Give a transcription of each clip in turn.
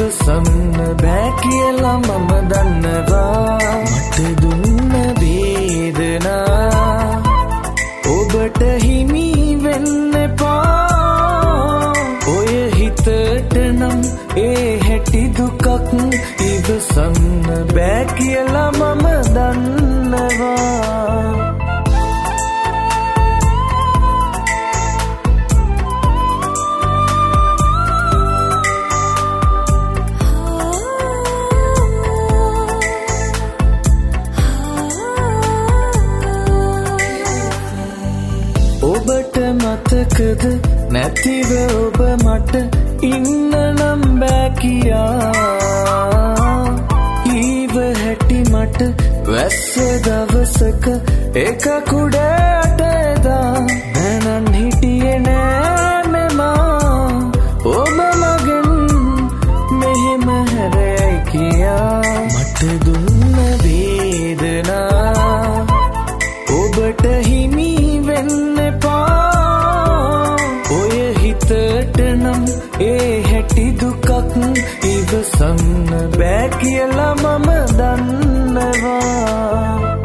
ඉවසන්න බෑ කියලා මම දන්නවා. මට දුන්න වේදනා ඔබට හිමි වෙන්න එපා. ඔය හිතට නම් ඒ හැටි දුකක් ඉවසන්න බෑ කියලා මම දන්නවා. ඔබට මතකද නැතිව ඔබ මට ඉන්න නම් බෑ කියා. ඊව හැටි මට වැස්ස දවසක එක කුඩට එදා. දැනන් හිටියේ නෑ මෙමා ඔබ මගෙන් මෙහෙම හැරයි කියා. මට දුන්න වේදනා ඔබට හිමි වෙන්න එපා. ඔය හිතට නම් ඒ හැටි දුකක් ඉවසන්න බෑ කියලා මම දන්නවා.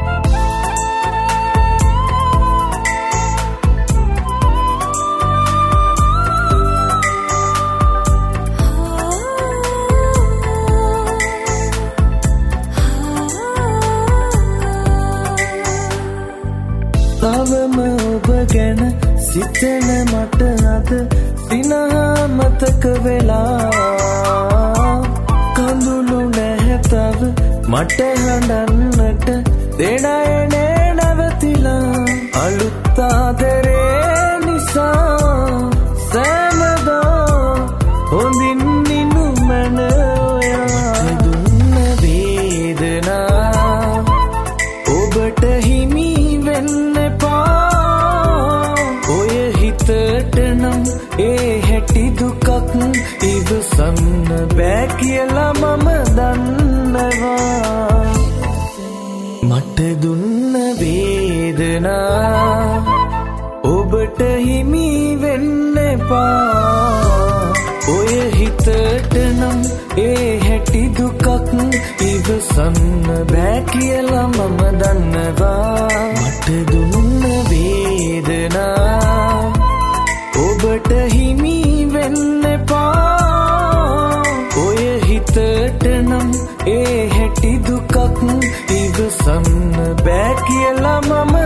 තවම ඔබ ගැන සිතන මට අද සිනහා මතක වෙලා. කඳුළු නැහැ තව මට හඬන්නට දෙනයනේ නැවතිලා. අලුත් ආදරේ නිසා සෑමදා හොඳින් නිනු මන ඔයා. දුන්න වේදනා ඔබට හිමි වෙන්න එපා. ඔය හිතට නම් ඒ හැටි දුකක් ඉවසන්න බෑ කියලා මම දන්නවා. මට දුන්න වේදනා ඔබට හිමි වෙන්න එපා. ඔය හිතට නම් ඒ හැටි දුකක් ඉවසන්න බෑ කියලා මම දන්නවා. මට දුන්න වේදනා ඔබට හිමි වෙන්න එපා. ඔය හිතට නම් ඒ හැටි දුකක් ඉවසන්න බෑ කියලා මම